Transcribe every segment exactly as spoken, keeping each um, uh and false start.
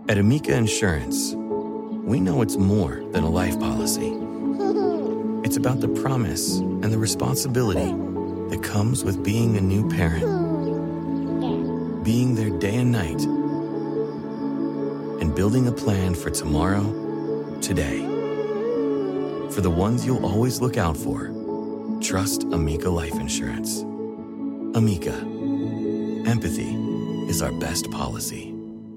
At Amica Insurance, we know it's more than a life policy. It's about the promise and the responsibility that comes with being a new parent. Being there day and night, and building a plan for tomorrow, today. For the ones you'll always look out for, trust Amica Life Insurance. Amica. Empathy is our best policy.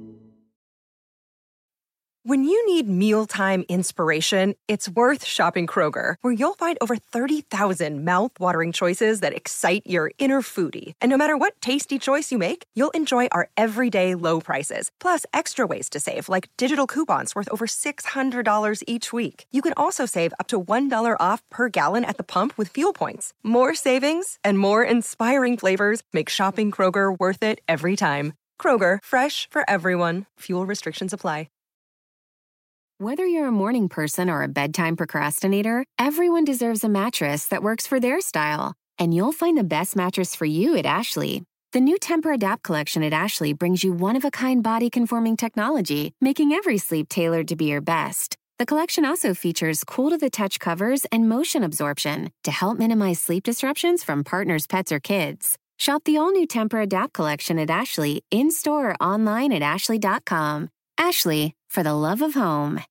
When you need mealtime inspiration, it's worth shopping Kroger, where you'll find over thirty thousand mouth-watering choices that excite your inner foodie. And no matter what tasty choice you make, you'll enjoy our everyday low prices, plus extra ways to save, like digital coupons worth over six hundred dollars each week. You can also save up to one dollar off per gallon at the pump with fuel points. More savings and more inspiring flavors make shopping Kroger worth it every time. Kroger, fresh for everyone. Fuel restrictions apply. Whether you're a morning person or a bedtime procrastinator, everyone deserves a mattress that works for their style. And you'll find the best mattress for you at Ashley. The new Tempur-Adapt collection at Ashley brings you one-of-a-kind body-conforming technology, making every sleep tailored to be your best. The collection also features cool-to-the-touch covers and motion absorption to help minimize sleep disruptions from partners, pets, or kids. Shop the all-new Tempur-Adapt collection at Ashley, in-store or online at ashley dot com. Ashley, for the love of home.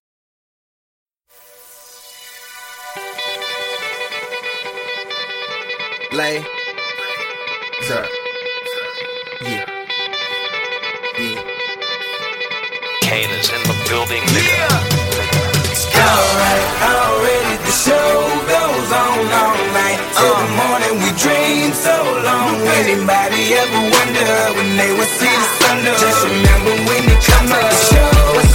Lay. Sir. Yeah. Yeah. Kane is in the building. Yeah. Alright, already the show goes on all night. Till the morning we dream so long. Anybody ever wonder when they would see the sun? Just remember when it comes up, the show goes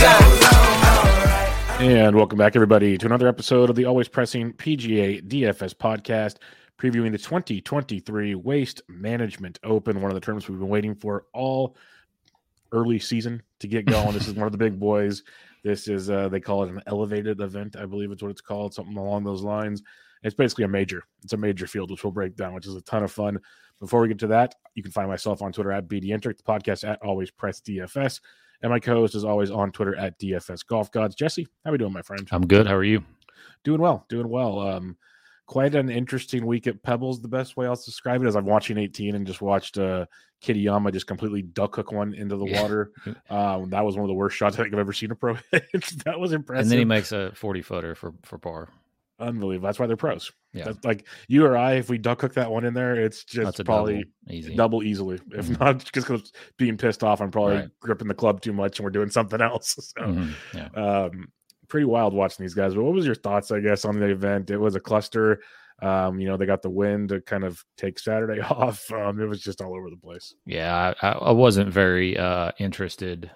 on. And welcome back, everybody, to another episode of the Always Pressing P G A D F S podcast, previewing the twenty twenty-three Waste Management Open, one of the tournaments we've been waiting for all early season to get going. This is one of the big boys. This is, uh, they call it an elevated event, I believe it's what it's called, something along those lines. It's basically a major. It's a major field, which we'll break down, which is a ton of fun. Before we get to that, you can find myself on Twitter at B D Entric, the podcast at Always Press D F S, and my co-host is always on Twitter at D F S Golf Gods. Jesse, how are we doing, my friend? I'm good. How are you? Doing well, doing well. Um, quite an interesting week at Pebbles. The best way I'll describe it is I'm watching eighteen and just watched uh, Kitayama just completely duck hook one into the Yeah. water. Um, that was one of the worst shots I think I've ever seen a pro hit. That was impressive. And then he makes a forty footer for, for par. Unbelievable. That's why they're pros. Yeah. That's like you or I, if we duck hook that one in there, it's just That's a probably double, easy. double easily. If Mhm. not, just because being pissed off, I'm probably Right. gripping the club too much and we're doing something else. So, Mhm. Yeah. um, pretty wild watching these guys. But what was your thoughts, I guess, on the event? It was a cluster. Um, you know, they got the wind to kind of take Saturday off. Um, it was just all over the place. Yeah, I, I wasn't very uh, interested,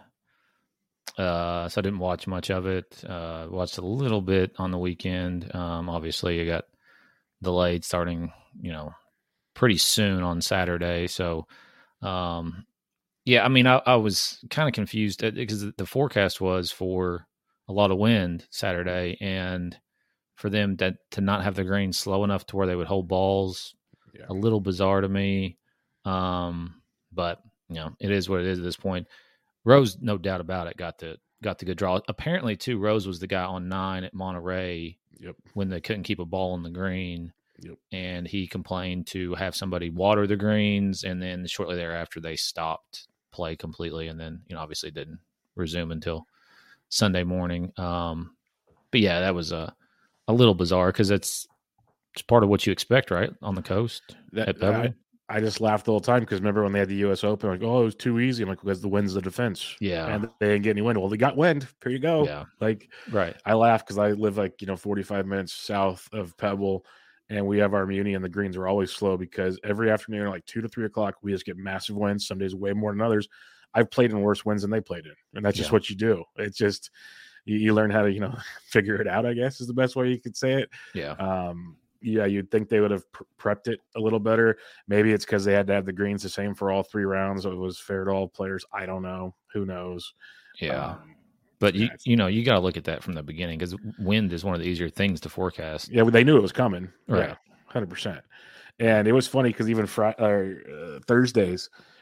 uh, so I didn't watch much of it. Uh, watched a little bit on the weekend. Um, obviously, you got delayed starting, you know, pretty soon on Saturday. So, um, yeah, I mean, I, I was kind of confused because the forecast was for a lot of wind Saturday, and for them to, to not have the green slow enough to where they would hold balls, Yeah. a little bizarre to me. Um, but you know, it is what it is at this point. Rose, no doubt about it, got the got the good draw. Apparently, too, Rose was the guy on nine at Monterey Yep. when they couldn't keep a ball on the green. Yep. And he complained to have somebody water the greens, and then shortly thereafter they stopped play completely, and then you know obviously didn't resume until Sunday morning. Um, but yeah, that was a a little bizarre because it's it's part of what you expect, right, on the coast That, at Beverly. I, I just laughed the whole time because remember when they had the U S Open, like, oh, it was too easy. I'm like, because the wind's the defense. Yeah. And they didn't get any wind. Well, they got wind. Here you go. Yeah. Like, Right. I laugh because I live like, you know, forty-five minutes south of Pebble, and we have our muni, and the greens are always slow because every afternoon, like two to three o'clock, we just get massive winds. Some days way more than others. I've played in worse winds than they played in, and that's just Yeah. what you do. It's just you, you learn how to, you know, figure it out, I guess is the best way you could say it. Yeah. Um, yeah, you'd think they would have pr- prepped it a little better. Maybe it's because they had to have the greens the same for all three rounds, so it was fair to all players. I don't know. Who knows? Yeah. Um, But you yeah. you know you got to look at that from the beginning because wind is one of the easier things to forecast. Yeah, they knew it was coming. Right. Yeah, one hundred percent. And it was funny because even Friday, uh, Thursdays,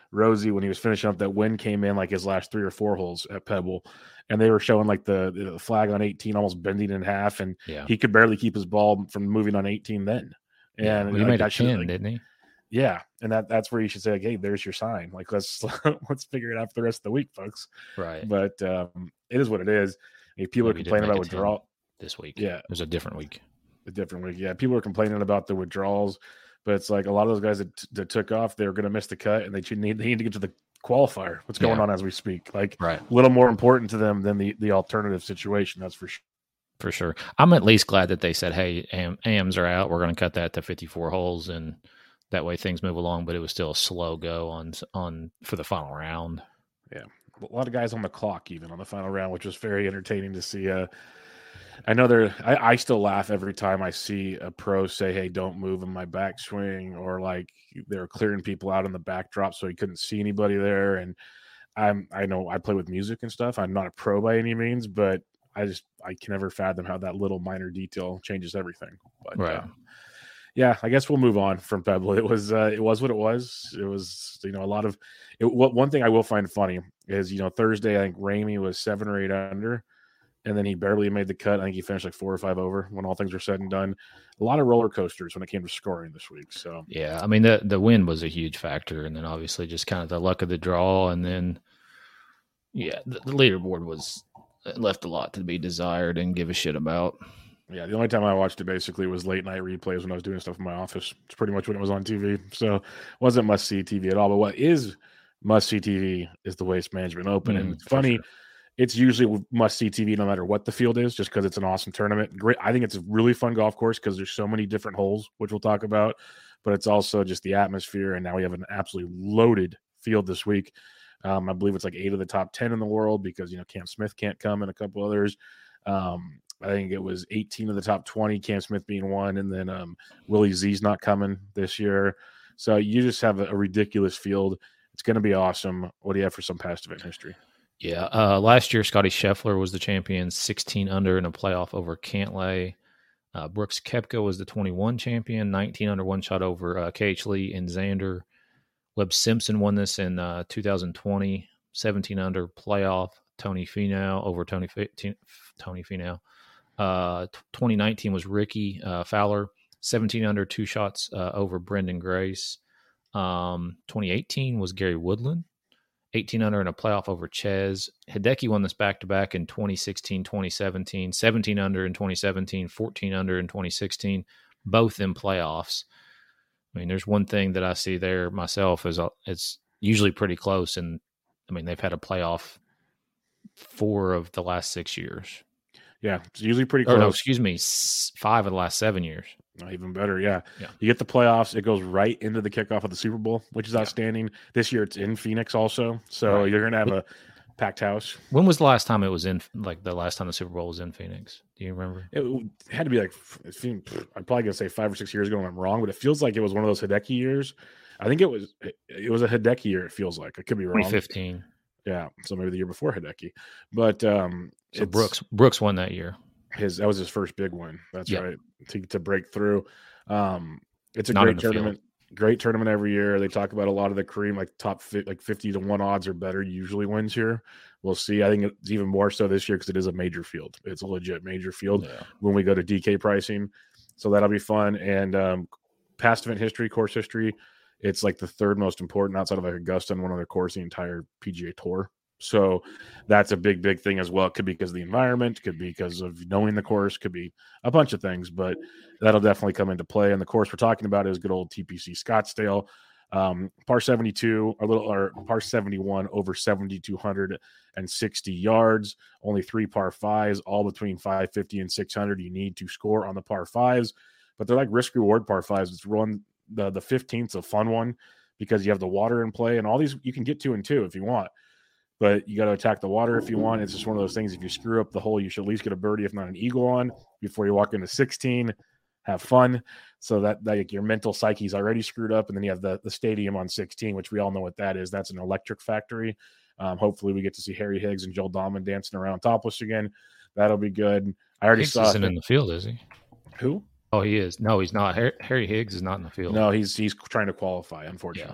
Rosie, when he was finishing up, that wind came in like his last three or four holes at Pebble, and they were showing like the, the flag on eighteen almost bending in half, and Yeah. he could barely keep his ball from moving on eighteen then. And Yeah, well, he like, made a that should- ten, like, didn't he? yeah, and that that's where you should say, like, hey, there's your sign. Like, let's let's figure it out for the rest of the week, folks. Right. But um, it is what it is. I mean, people Maybe are he did complaining make about a ten withdrawal. this week. Yeah. It was a different week. A different week. Yeah, people are complaining about the withdrawals, but it's like a lot of those guys that, that took off, they're going to miss the cut, and they should need they need to get to the qualifier. What's going Yeah. on as we speak? Like, Right. a little more important to them than the the alternative situation. That's for sure. For sure. I'm at least glad that they said, hey, A M, A Ms are out. We're going to cut that to fifty-four holes, and that way things move along, but it was still a slow go on on for the final round. Yeah, a lot of guys on the clock even on the final round, which was very entertaining to see. Uh, I know they're. I, I still laugh every time I see a pro say, "Hey, don't move in my backswing," or like they're clearing people out in the backdrop so he couldn't see anybody there. And I'm. I know I play with music and stuff. I'm not a pro by any means, but I just I can never fathom how that little minor detail changes everything. But Right. uh, yeah, I guess we'll move on from Pebble. It was uh, it was what it was. It was you know a lot of. It, what one thing I will find funny is you know Thursday I think Ramey was seven or eight under. And then he barely made the cut. I think he finished like four or five over when all things were said and done. A lot of roller coasters when it came to scoring this week. So Yeah, I mean, the the win was a huge factor, and then obviously just kind of the luck of the draw, and then yeah, the, the leaderboard was left a lot to be desired and give a shit about. yeah, the only time I watched it basically was late night replays when I was doing stuff in my office. It's pretty much when it was on T V. So it wasn't must see T V at all. But what is must see T V is the Waste Management Open. Mm, and it's for funny. sure. It's usually must see T V no matter what the field is, just because it's an awesome tournament. Great. I think it's a really fun golf course because there's so many different holes, which we'll talk about. But it's also just the atmosphere. And now we have an absolutely loaded field this week. Um, I believe it's like eight of the top ten in the world because, you know, Cam Smith can't come and a couple others. Um, I think it was eighteen of the top twenty, Cam Smith being one. And then um, Willie Z's not coming this year. So you just have a, a ridiculous field. It's going to be awesome. What do you have for some past event history? Yeah, uh, last year Scotty Scheffler was the champion, sixteen under in a playoff over Cantlay. Uh, Brooks Koepka was the twenty-one champion, nineteen under, one shot over uh, K H Lee and Xander. Webb Simpson won this in uh, two thousand twenty, seventeen under playoff. Tony Finau over Tony Tony Finau. Uh, twenty nineteen was Ricky uh, Fowler, seventeen under, two shots uh, over Brendan Grace. Um, twenty eighteen was Gary Woodland, eighteen under in a playoff over Ches. Hideki won this back-to-back in twenty sixteen, twenty seventeen, seventeen under in twenty seventeen, fourteen under in twenty sixteen, both in playoffs. I mean, there's one thing that I see there myself is uh, it's usually pretty close, and I mean, they've had a playoff four of the last six years. Yeah, it's usually pretty Or close. no, excuse me, s- five of the last seven years. Oh, even better, yeah. Yeah. You get the playoffs. It goes right into the kickoff of the Super Bowl, which is Yeah. outstanding. This year it's in Phoenix also, so Right. you're going to have a packed house. When was the last time it was in, like the last time the Super Bowl was in Phoenix? Do you remember? It had to be like, it seemed- I'm probably going to say five or six years ago and I'm wrong, but it feels like it was one of those Hideki years. I think it was it, it was a Hideki year, it feels like. I could be wrong. twenty fifteen. Yeah, so maybe the year before Hideki. But um, So it's- Brooks Brooks won that year. his that was his first big one. That's Yeah. right. To to break through. Um, it's a Not in great the field. tournament. Great tournament every year. They talk about a lot of the cream, like top fi- like fifty to one odds or better usually wins here. We'll see. I think it's even more so this year because it is a major field. It's a legit major field Yeah. when we go to D K pricing. So that'll be fun. And um, past event history, course history, it's like the third most important outside of like Augusta and one other course in the entire P G A Tour. So that's a big, big thing as well. It could be because of the environment, could be because of knowing the course, could be a bunch of things, but that'll definitely come into play. And the course we're talking about is good old T P C Scottsdale. Um, par seventy-two, a little, or par seventy-one over seven thousand two hundred sixty yards, only three par fives, all between five fifty and six hundred. You need to score on the par fives, but they're like risk reward par fives. It's one, the, the fifteenth's a fun one because you have the water in play and all these you can get two and two if you want. But you got to attack the water if you want. It's just one of those things. If you screw up the hole, you should at least get a birdie, if not an eagle, on before you walk into sixteen. Have fun. So that, that like your mental psyche is already screwed up. And then you have the, the stadium on sixteen, which we all know what that is. That's an electric factory. Um, hopefully we get to see Harry Higgs and Joel Dahman dancing around topless again. That'll be good. I already Higgs saw isn't in the field, is he? who? Oh, he is. No, he's not. Har- Harry Higgs is not in the field. No, he's he's trying to qualify, unfortunately.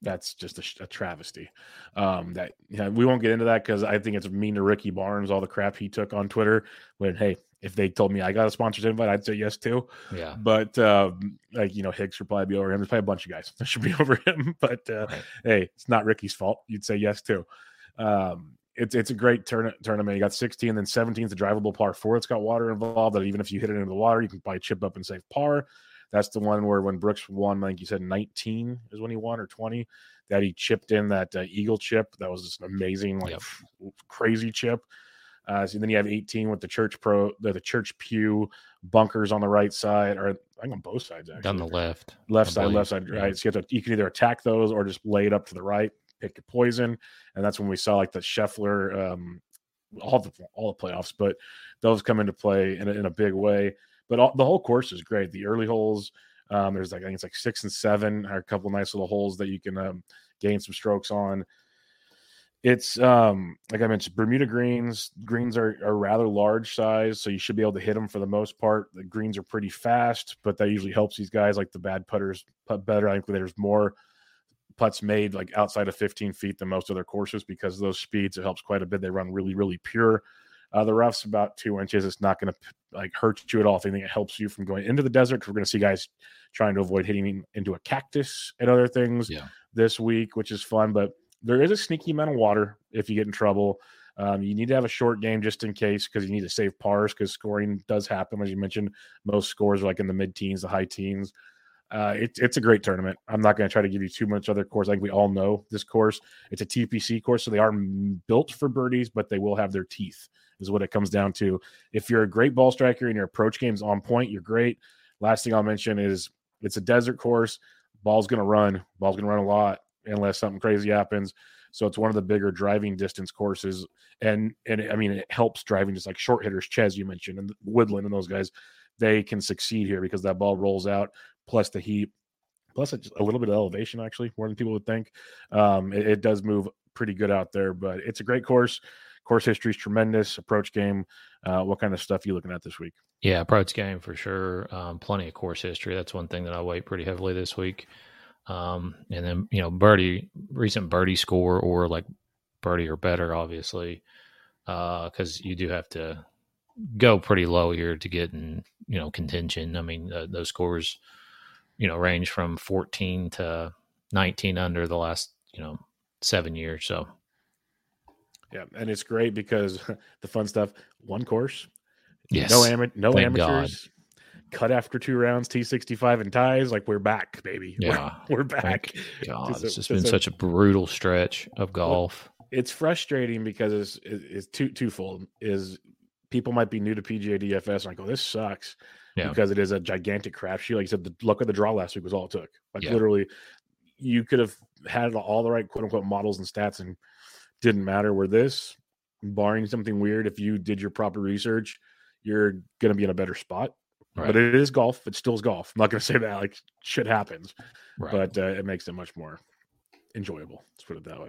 That's just a, a travesty. Um, that yeah, we won't get into that because I think it's mean to Ricky Barnes, all the crap he took on Twitter. When hey, if they told me I got a sponsored invite, I'd say yes too. Yeah. But um, like you know, Hicks would probably be over him. There's probably a bunch of guys that should be over him. But uh, Right. hey, it's not Ricky's fault. You'd say yes too. Um, it's it's a great turn- tournament. You got sixteen, then seventeen is a drivable par four. It's got water involved. That even if you hit it into the water, you can probably chip up and save par. That's the one where when Brooks won, I think you said nineteen is when he won, or twenty, that he chipped in that uh, eagle chip. That was just an amazing, like yep. crazy chip. Uh, so then you have eighteen with the Church Pro, the, the Church Pew bunkers on the right side, or I think on both sides actually. Down the left, left I side, believe. left side, right. Yeah. So you have to, you can either attack those or just lay it up to the right, pick your poison, and that's when we saw like the Scheffler, um, all the all the playoffs, but those come into play in a, in a big way. But all, the whole course is great. The early holes, um, there's like I think it's like six and seven are a couple of nice little holes that you can um, gain some strokes on. It's um, like I mentioned, Bermuda greens. Greens are, are rather large size, so you should be able to hit them for the most part. The greens are pretty fast, but that usually helps these guys like the bad putters putt better. I think there's more putts made like outside of fifteen feet than most other courses because of those speeds. It helps quite a bit. They run really, really pure. Uh, the rough's about two inches. It's not going to like hurt you at all. If anything, it helps you from going into the desert because we're going to see guys trying to avoid hitting into a cactus and other things yeah. this week, which is fun. But there is a sneaky amount of water if you get in trouble. Um, you need to have a short game just in case because you need to save pars because scoring does happen. As you mentioned, most scores are like in the mid-teens, the high teens. Uh, it, it's a great tournament. I'm not going to try to give you too much other course. I think we all know this course. It's a T P C course, so they are built for birdies, but they will have their teeth is what it comes down to. If you're a great ball striker and your approach game's on point, you're great. Last thing I'll mention is it's a desert course. Ball's going to run. Ball's going to run a lot unless something crazy happens. So it's one of the bigger driving distance courses. And, and I mean, it helps driving just like short hitters, Ches you mentioned, and Woodland and those guys, they can succeed here because that ball rolls out, plus the heat, plus a little bit of elevation, actually, more than people would think. Um, it, it does move pretty good out there, but it's a great course. Course history is tremendous. Approach game. Uh, what kind of stuff are you looking at this week? Yeah, approach game for sure. Um, plenty of course history. That's one thing that I weight pretty heavily this week. Um, and then, you know, birdie, recent birdie score or like birdie or better, obviously, because uh, you do have to go pretty low here to get in, you know, contention. I mean, uh, those scores, you know, range from fourteen to nineteen under the last, you know, seven years. So, yeah, and it's great because the fun stuff, one course, yes, no, ama- no Thank amateurs, God. Cut after two rounds, T sixty-five and ties, like we're back, baby. Yeah, we're, we're back. Thank God, it's just been such a brutal stretch of golf. It's frustrating because it's, it's two, twofold. Is people might be new to P G A D F S and like, oh, this sucks. Yeah. Because it is a gigantic crapshoot. Like you said, the luck of the draw last week was all it took. Like yeah. literally, you could have had all the right quote unquote models and stats and didn't matter. Where this, barring something weird, if you did your proper research, you're going to be in a better spot. Right. But it is golf. It still is golf. I'm not going to say that like shit happens, right. but uh, it makes it much more enjoyable. Let's put it that way.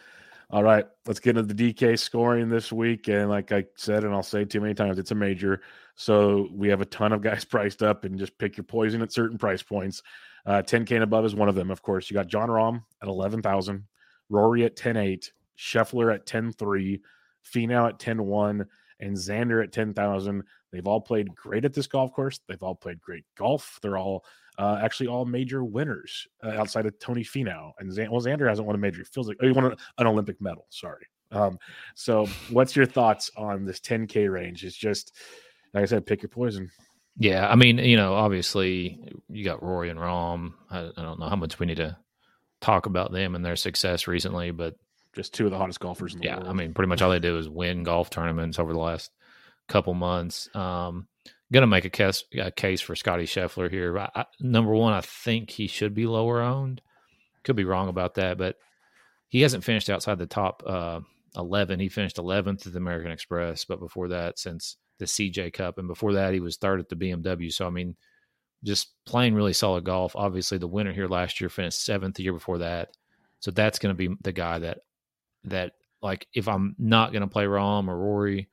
All right, let's get into the D K scoring this week. And like I said, and I'll say too many times, it's a major. So we have a ton of guys priced up and just pick your poison at certain price points. Uh, ten K and above is one of them, of course. You got Jon Rahm at eleven thousand, Rory at ten eight, Scheffler at ten three, Finau at ten one, and Xander at ten thousand. They've all played great at this golf course. They've all played great golf. They're all uh, actually all major winners uh, outside of Tony Finau. And Xander, well, Xander hasn't won a major. It feels like oh, he won an, an Olympic medal. Sorry. Um, so what's your thoughts on this ten K range? It's just, like I said, pick your poison. Yeah. I mean, you know, obviously you got Rory and Rahm. I, I don't know how much we need to talk about them and their success recently, but just two of the hottest golfers in the yeah, world. I mean, pretty much all they do is win golf tournaments over the last couple months. Um, going to make a case, a case for Scotty Scheffler here. I, I, number one, I think he should be lower owned. Could be wrong about that, but he hasn't finished outside the top uh, eleven. He finished eleventh at the American Express, but before that, since the C J Cup, and before that, he was third at the B M W. So, I mean, just playing really solid golf. Obviously, the winner here last year finished seventh the year before that. So that's going to be the guy that, that like, if I'm not going to play Rahm or Rory,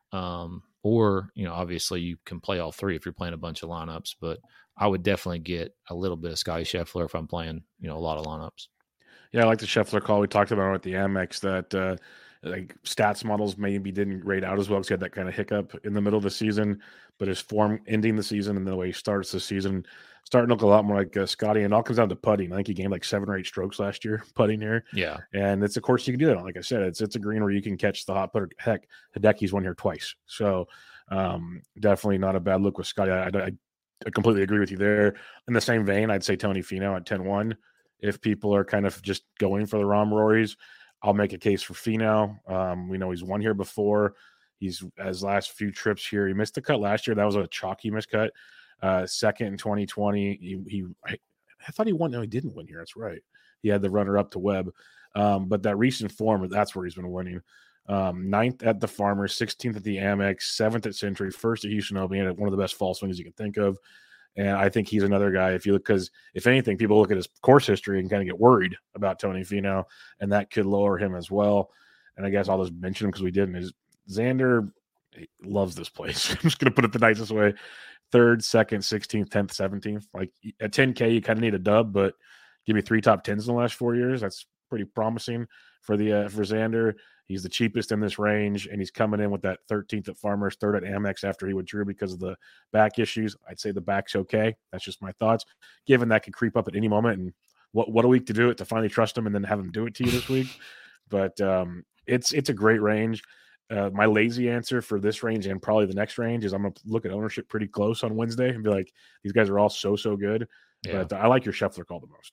um, or, you know, obviously you can play all three if you're playing a bunch of lineups, but I would definitely get a little bit of Scotty Scheffler if I'm playing, you know, a lot of lineups. Yeah, I like the Scheffler call. We talked about it at the Amex that uh, like stats models maybe didn't grade out as well because he had that kind of hiccup in the middle of the season, but his form ending the season and the way he starts the season starting to look a lot more like uh, Scotty. And it all comes down to putting. I think he gained like seven or eight strokes last year putting here. Yeah, and it's a course you can do that on. Like I said, it's it's a green where you can catch the hot putter. Heck, Hideki's won here twice, so um, definitely not a bad look with Scotty. I, I, I completely agree with you there. In the same vein, I'd say Tony Finau at ten one. If people are kind of just going for the Rahm Rorys, I'll make a case for Finau. Um, we know he's won here before. He's his last few trips here. He missed the cut last year. That was a chalky miscut. Uh, second in twenty twenty. He, he I, I thought he won. No, he didn't win here. That's right. He had the runner up to Webb. Um, but that recent form, that's where he's been winning. Um, ninth at the Farmers, sixteenth at the Amex, seventh at Century, first at Houston Open. He had one of the best fall swings you can think of. And I think he's another guy. If you look, because if anything, people look at his course history and kind of get worried about Tony Finau, and that could lower him as well. And I guess I'll just mention him because we didn't. Is Xander loves this place. I'm just going to put it the nicest way. Third, second, sixteenth, tenth, seventeenth. Like at ten K, you kind of need a dub, but give me three top tens in the last four years. That's pretty promising for the uh, for Xander. He's the cheapest in this range, and he's coming in with that thirteenth at Farmers, third at Amex after he withdrew because of the back issues. I'd say the back's okay. That's just my thoughts. Given that could creep up at any moment, and what what a week to do it, to finally trust him and then have him do it to you this week. But um, it's it's a great range. Uh, my lazy answer for this range and probably the next range is I'm going to look at ownership pretty close on Wednesday and be like, these guys are all so, so good. Yeah. But I like your Scheffler call the most.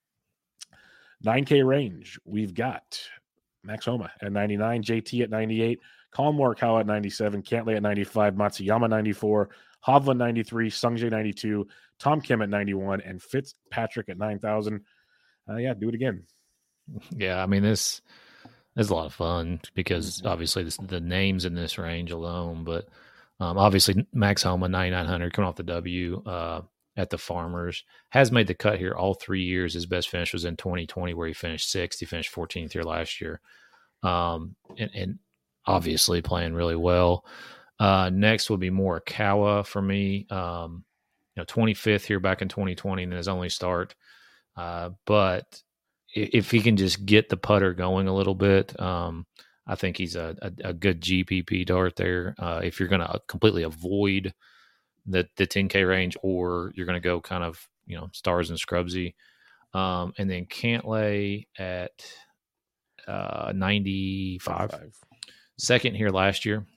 nine K range, we've got Max Homa at ninety-nine, J T at ninety-eight, Colin Morikawa at ninety-seven, Cantlay at ninety-five, Matsuyama ninety-four, Hovland ninety-three, Sungjae ninety-two, Tom Kim at ninety-one, and Fitzpatrick at nine thousand. Uh, yeah, do it again. Yeah, I mean, this is a lot of fun because obviously this, the names in this range alone, but um, obviously Max Homa, ninety-nine hundred, coming off the W uh, at the Farmers, has made the cut here all three years. His best finish was in twenty twenty where he finished sixth. He finished fourteenth here last year. Um, and, and obviously playing really well. Uh, next will be Morikawa for me. Um, you know, twenty-fifth here back in twenty twenty in his only start. Uh, but if he can just get the putter going a little bit, um, I think he's a, a, a good G P P dart there. Uh, if you're going to completely avoid the, the ten K range, or you're going to go kind of, you know, stars and scrubsy. Um, and then Cantlay at uh, ninety-five, second here last year.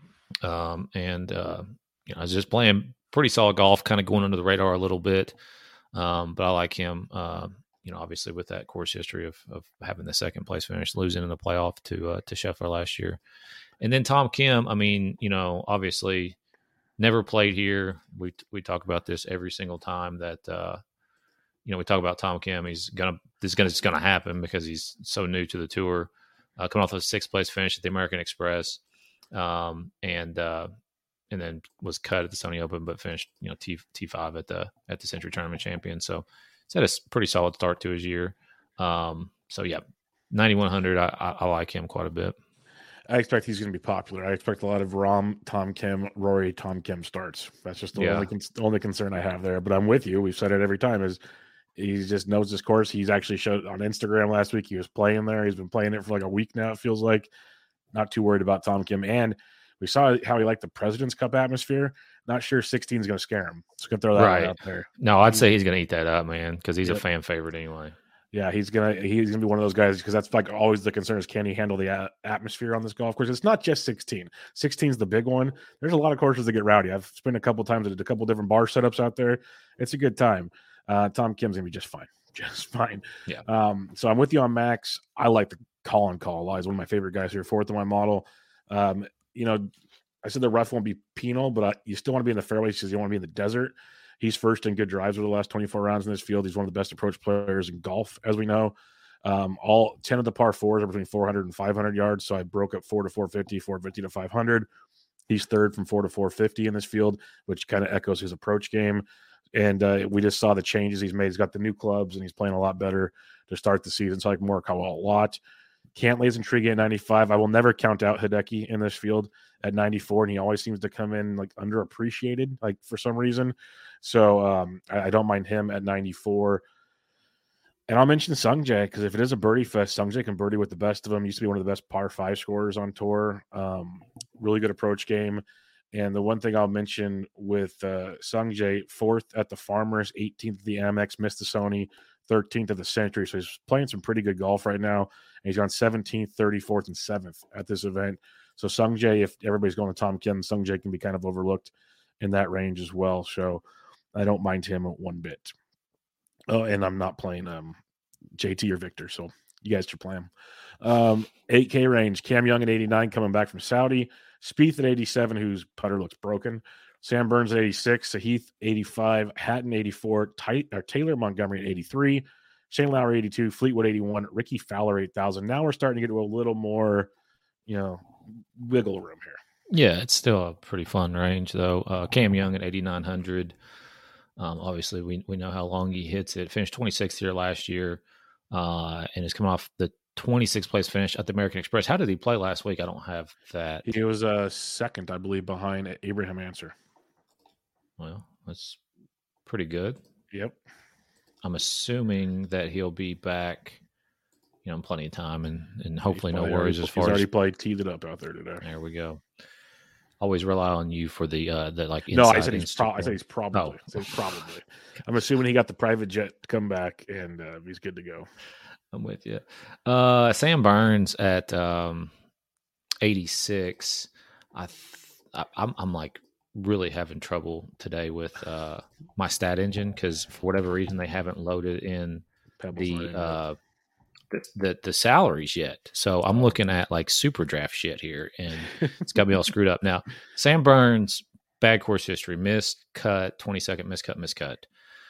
Um, and, uh, you know, I was just playing pretty solid golf, kind of going under the radar a little bit. Um, but I like him, uh, you know, obviously with that course history of, of having the second place finish, losing in the playoff to, uh, to Scheffler last year. And then Tom Kim, I mean, you know, obviously never played here. We, we talk about this every single time that, uh, you know, we talk about Tom Kim. He's going to, this is going to, going to happen because he's so new to the tour, uh, coming off a sixth place finish at the American Express. Um, and, uh, and then was cut at the Sony Open, but finished, you know, T T5 at the, at the Century Tournament Champion. So he's had a pretty solid start to his year. Um, so yeah, ninety-one hundred. I, I, I like him quite a bit. I expect he's going to be popular. I expect a lot of Rahm, Tom Kim, Rory, Tom Kim starts. That's just the yeah. only, con- only concern I have there. But I'm with you. We've said it every time is he just knows this course. He's actually showed on Instagram last week. He was playing there. He's been playing it for like a week now. It feels like. Not too worried about Tom Kim. And we saw how he liked the President's Cup atmosphere. Not sure sixteen is going to scare him. Just going to throw that right out there. No, I'd say he's going to eat that up, man, because he's yep. a fan favorite anyway. Yeah, he's gonna he's gonna be one of those guys because that's like always the concern is can he handle the a- atmosphere on this golf course? It's not just sixteen. sixteen is the big one. There's a lot of courses that get rowdy. I've spent a couple times at a couple different bar setups out there. It's a good time. Uh, Tom Kim's gonna be just fine, just fine. Yeah. Um. So I'm with you on Max. I like the call and call. He's one of my favorite guys here. Fourth in my model. Um. You know, I said the rough won't be penal, but I, you still want to be in the fairways because you want to be in the desert. He's first in good drives over the last twenty-four rounds in this field. He's one of the best approach players in golf, as we know. Um, all ten of the par fours are between four hundred and five hundred yards. So I broke up four to four fifty, four fifty to five hundred. He's third from four to four fifty in this field, which kind of echoes his approach game. And uh, we just saw the changes he's made. He's got the new clubs and he's playing a lot better to start the season. So I like Morikawa a lot. Cantlay's intriguing at ninety-five. I will never count out Hideki in this field at ninety-four, and he always seems to come in like underappreciated, like for some reason. So um, I, I don't mind him at ninety-four. And I'll mention Sungjae because if it is a birdie fest, Sungjae can birdie with the best of them. Used to be one of the best par five scorers on tour. Um, really good approach game. And the one thing I'll mention with uh, Sungjae, fourth at the Farmers, eighteenth at the Amex, missed the Sony, thirteenth at the Century. So he's playing some pretty good golf right now. And he's on seventeenth, thirty-fourth, and seventh at this event. So Sungjae, if everybody's going to Tom Kim, Sungjae can be kind of overlooked in that range as well. So I don't mind him one bit. Oh, and I'm not playing um, J T or Victor, so you guys should play him. Um, eight K range, Cam Young at eighty-nine coming back from Saudi. Spieth at eighty-seven, whose putter looks broken. Sam Burns at eighty-six, Sahith eighty-five, Hatton eighty-four, Ty- or Taylor Montgomery at eighty-three, Shane Lowry eighty-two, Fleetwood eighty-one, Ricky Fowler eight thousand. Now we're starting to get to a little more, you know, wiggle room here. Yeah, it's still a pretty fun range, though. Uh, Cam Young at eighty-nine hundred. Um, obviously, we we know how long he hits it. Finished twenty-sixth here last year, uh, and is coming off the twenty-sixth place finish at the American Express. How did he play last week? I don't have that. He was uh, second, I believe, behind Abraham Answer. Well, that's pretty good. Yep. I'm assuming that he'll be back, you know, in plenty of time, and, and hopefully no worries already, as far he's as. already played, teed it up out there today. There we go. Always rely on you for the uh, the like. No, I said he's. Pro- I said he's probably. Oh. I said he's probably. I'm assuming he got the private jet to come back, and uh, he's good to go. I'm with you. Uh, Sam Burns at um, eighty-six. I, th- I I'm I'm like really having trouble today with uh, my stat engine because for whatever reason they haven't loaded in Pebbles the in uh, the, the the salaries yet. So I'm looking at like super draft shit here, and it's got me all screwed up. Now, Sam Burns, bad course history, missed cut, twenty-second miscut, miscut.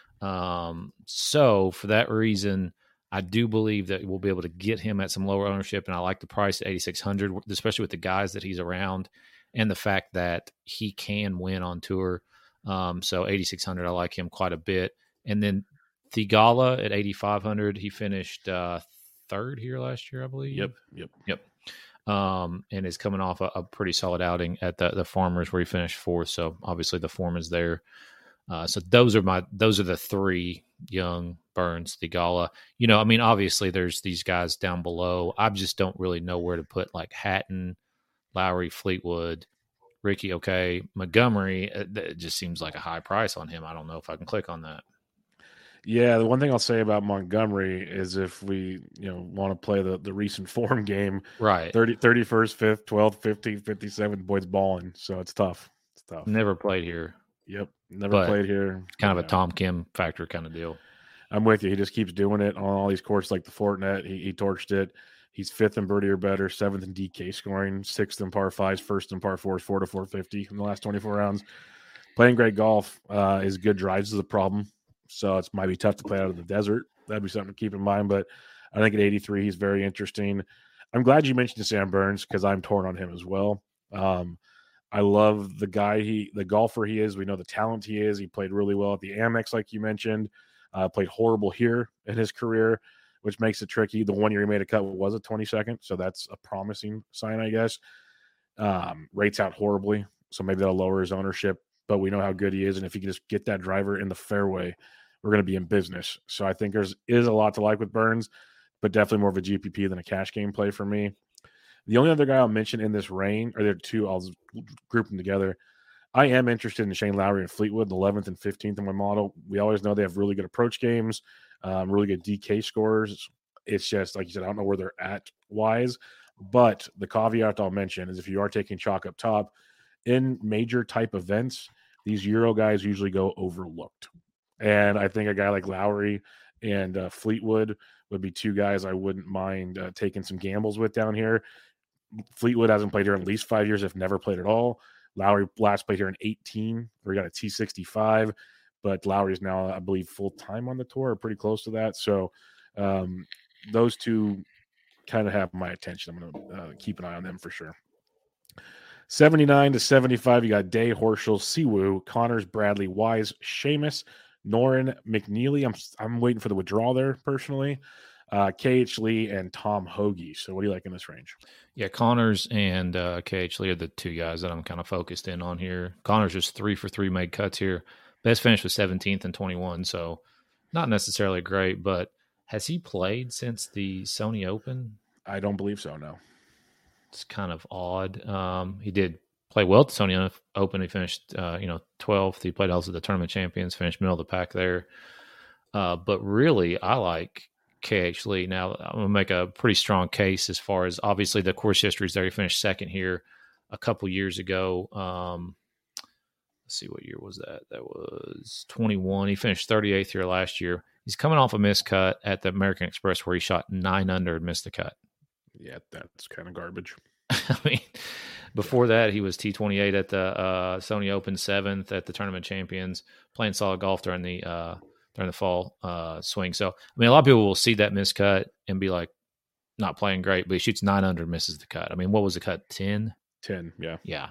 Um, so for that reason, I do believe that we'll be able to get him at some lower ownership, and I like the price at eighty-six hundred, especially with the guys that he's around and the fact that he can win on tour. Um, so eighty-six hundred, I like him quite a bit. And then Theegala at eighty-five hundred, he finished uh, third here last year, I believe. Yep, yep, yep. Um, and is coming off a, a pretty solid outing at the, the Farmers where he finished fourth. So obviously the form is there. Uh, so those are my those are the three: Young, Burns, Theegala. You know, I mean, obviously there's these guys down below. I just don't really know where to put like Hatton, Lowry, Fleetwood, Ricky. Okay, Montgomery. It, it just seems like a high price on him. I don't know if I can click on that. Yeah, the one thing I'll say about Montgomery is if we, you know, want to play the, the recent form game, right? thirty, thirty-first, fifth, twelfth, fifteenth, fifty-seventh, boys balling. So it's tough. It's tough. Never played here. Yep. Never but played here. Kind of yeah. a Tom Kim factor kind of deal. I'm with you. He just keeps doing it on all these courses like the Fortinet. He, he torched it. He's fifth in birdie or better, seventh in D K scoring, sixth in par fives, first in par fours, four to four fifty in the last twenty-four rounds. Playing great golf. Uh, his good drives is a problem. So it might be tough to play out of the desert. That'd be something to keep in mind. But I think at eighty-three, he's very interesting. I'm glad you mentioned Sam Burns because I'm torn on him as well. Um, I love the guy, he, the golfer he is. We know the talent he is. He played really well at the Amex, like you mentioned. Uh, played horrible here in his career, which makes it tricky. The one year he made a cut was a twenty-second, so that's a promising sign, I guess. Um, rates out horribly, so maybe that'll lower his ownership. But we know how good he is, and if he can just get that driver in the fairway, we're going to be in business. So I think there's is a lot to like with Burns, but definitely more of a G P P than a cash game play for me. The only other guy I'll mention in this range, or there are two, I'll group them together. I am interested in Shane Lowry and Fleetwood, the eleventh and fifteenth in my model. We always know they have really good approach games, um, really good D K scores. It's just, like you said, I don't know where they're at wise. But the caveat I'll mention is if you are taking chalk up top, in major type events, these Euro guys usually go overlooked. And I think a guy like Lowry and uh, Fleetwood would be two guys I wouldn't mind uh, taking some gambles with down here. Fleetwood hasn't played here in at least five years, if never played at all. Lowry last played here in eighteen, where he got a T sixty-five, but Lowry is now, I believe, full-time on the tour, or pretty close to that. So um, those two kind of have my attention. I'm going to uh, keep an eye on them for sure. seventy-nine to seventy-five, you got Day, Horschel, Siwoo, Connors, Bradley, Wise, Seamus, Noren, McNeely. I'm I'm waiting for the withdrawal there personally. Uh, K H Lee and Tom Hoagie. So what do you like in this range? Yeah, Connors and uh, K H Lee are the two guys that I'm kind of focused in on here. Connors just three for three made cuts here. Best finish was seventeenth and twenty-one, so not necessarily great, but Has he played since the Sony Open? I don't believe so, no. It's kind of odd. Um, he did play well at the Sony Open. He finished, uh, you know, twelfth. He played also the Tournament Champions, finished middle of the pack there. Uh, but really, I like K H Lee. Now, I'm going to make a pretty strong case as far as obviously the course history is there. He finished second here a couple years ago. Um, let's see, what year was that? That was twenty-one. He finished thirty-eighth here last year. He's coming off a missed cut at the American Express where he shot nine under and missed the cut. Yeah, that's kind of garbage. I mean, before that, he was T twenty-eight at the uh, Sony Open, seventh at the Tournament Champions, playing solid golf during the uh, during the fall uh, swing. So, I mean, a lot of people will see that miscut and be like, not playing great, but he shoots nine under, misses the cut. I mean, what was the cut? ten? ten, yeah. Yeah.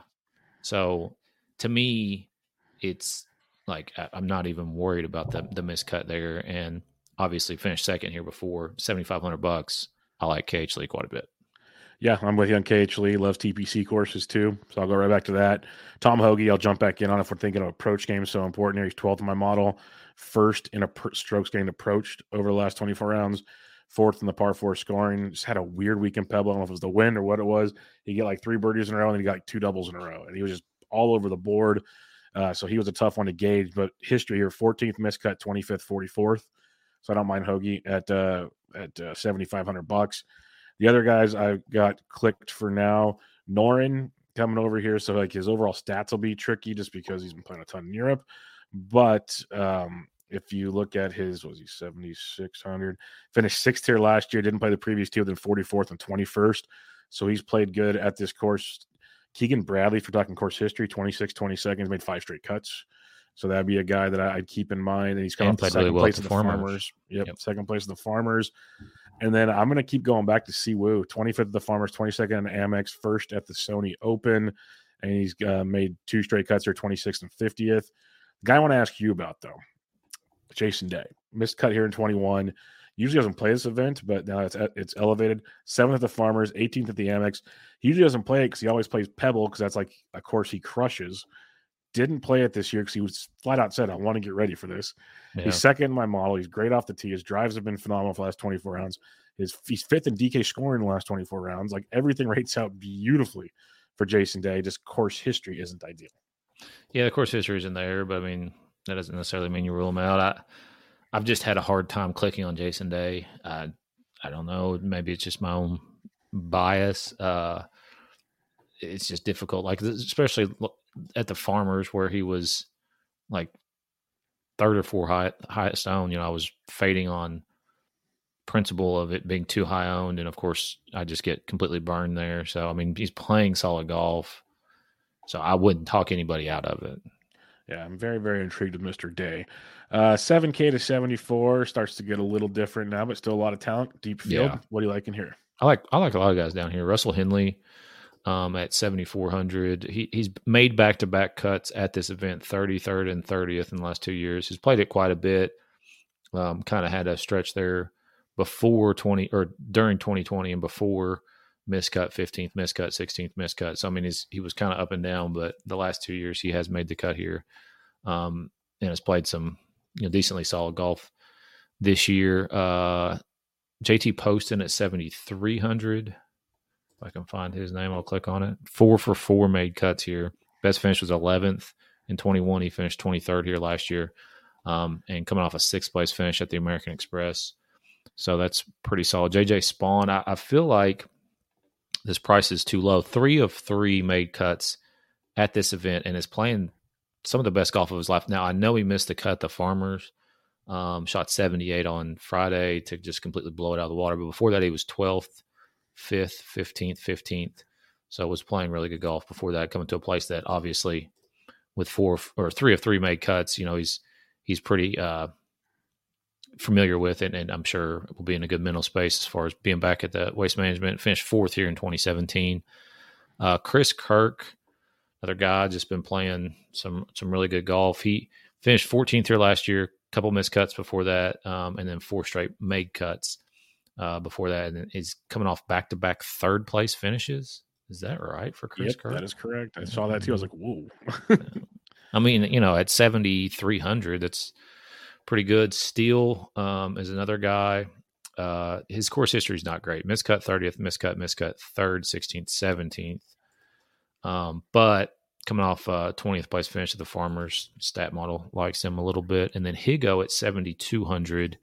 So, to me, it's like I'm not even worried about the the miscut there. And obviously, finished second here before, seventy-five hundred bucks. I like K H Lee quite a bit. Yeah, I'm with you on K H Lee. Loves T P C courses too, so I'll go right back to that. Tom Hoge, I'll jump back in on if we're thinking of approach games so important here. He's twelfth in my model, first in a per- strokes gained approached over the last twenty-four rounds, fourth in the par four scoring. Just had a weird week in Pebble. I don't know if it was the wind or what it was. He got like three birdies in a row, and then he got like two doubles in a row, and he was just all over the board. Uh, so he was a tough one to gauge. But history here: fourteenth miscut, twenty-fifth, forty-fourth. So I don't mind Hoge at uh, at uh, seventy-five hundred bucks. The other guys I got clicked for now. Noren coming over here, so like his overall stats will be tricky just because he's been playing a ton in Europe. But um, if you look at his, what was he seventy-six hundred? Finished sixth here last year. Didn't play the previous two, then forty-fourth and twenty-first. So he's played good at this course. Keegan Bradley, for talking course history, twenty-six, twenty seconds, made five straight cuts. So that'd be a guy that I'd keep in mind. And he's coming up to second really well place of the Farmers. farmers. Yep, yep, second place of the Farmers. And then I'm going to keep going back to Siwoo, twenty-fifth of the Farmers, twenty-second in the Amex, first at the Sony Open. And he's uh, made two straight cuts here, twenty-sixth and fiftieth. The guy I want to ask you about, though, Jason Day. Missed cut here in twenty-one. Usually doesn't play this event, but now it's it's elevated. seventh at the Farmers, eighteenth at the Amex. He usually doesn't play it because he always plays Pebble because that's like a course he crushes. Didn't play it this year because he was flat out said, I want to get ready for this. Yeah. He's second in my model. He's great off the tee. His drives have been phenomenal for the last twenty-four rounds. His, he's fifth in D K scoring in the last twenty-four rounds. Like everything rates out beautifully for Jason Day. Just course history isn't ideal. Yeah, the course history isn't there, but I mean, that doesn't necessarily mean you rule him out. I, I've just had a hard time clicking on Jason Day. I, I don't know. Maybe it's just my own bias. Uh, it's just difficult. Like, especially at the Farmers where he was like third or four high, highest owned, you know, I was fading on principle of it being too high owned. And of course I just get completely burned there. So, I mean, he's playing solid golf, so I wouldn't talk anybody out of it. Yeah, I'm very, very intrigued with Mister Day. Uh, seven K to seventy-four starts to get a little different now, but still a lot of talent, deep field. Yeah. What do you like in here? I like, I like a lot of guys down here. Russell Henley, Um, at seventy-four hundred. He, he's made back-to-back cuts at this event, thirty-third and thirtieth in the last two years. He's played it quite a bit. Um, kind of had a stretch there before twenty or during twenty twenty and before miscut, fifteenth miscut, sixteenth miscut. So, I mean, he's, he was kind of up and down, but the last two years he has made the cut here um, and has played some you know, decently solid golf this year. Uh, J T Poston at seventy-three hundred. If I can find his name, I'll click on it. Four for four made cuts here. Best finish was eleventh in twenty-one. He finished twenty-third here last year, um, and coming off a sixth place finish at the American Express. So that's pretty solid. J J Spawn, I, I feel like this price is too low. Three of three made cuts at this event and is playing some of the best golf of his life. Now, I know he missed the cut at the Farmers, um, shot seventy-eight on Friday to just completely blow it out of the water. But before that, he was twelfth. fifth, fifteenth, fifteenth. So was playing really good golf before that, coming to a place that obviously with four or three of three made cuts, you know, he's he's pretty uh, familiar with it, and I'm sure will be in a good mental space as far as being back at the Waste Management. Finished fourth here in twenty seventeen. Uh, Chris Kirk, another guy, just been playing some some really good golf. He finished fourteenth here last year, a couple missed cuts before that, um, and then four straight made cuts. Uh, before that, and he's coming off back-to-back third-place finishes. Is that right for Chris yep, Kirk? That is correct. I saw that too. I was like, whoa. I mean, you know, at seventy-three hundred, that's pretty good. Steele um, is another guy. Uh, his course history is not great. Miscut thirtieth, miscut, miscut third, sixteenth, seventeenth. Um, but coming off uh, twentieth place finish at the Farmers, stat model likes him a little bit. And then Higo at seventy-two hundred,